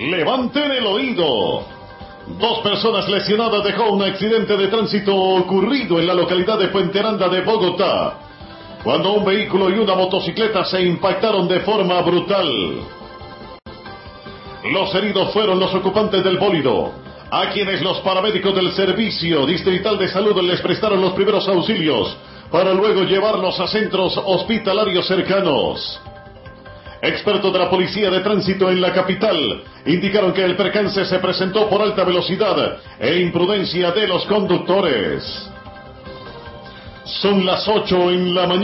Levanten el oído. 2 personas lesionadas dejó un accidente de tránsito ocurrido en la localidad de Puente Aranda de Bogotá, cuando un vehículo y una motocicleta se impactaron de forma brutal. Los heridos fueron los ocupantes del bólido, a quienes los paramédicos del Servicio Distrital de Salud les prestaron los primeros auxilios, para luego llevarlos a centros hospitalarios cercanos. Expertos de la Policía de Tránsito en la capital indicaron que el percance se presentó por alta velocidad e imprudencia de los conductores. Son las 8 en la mañana.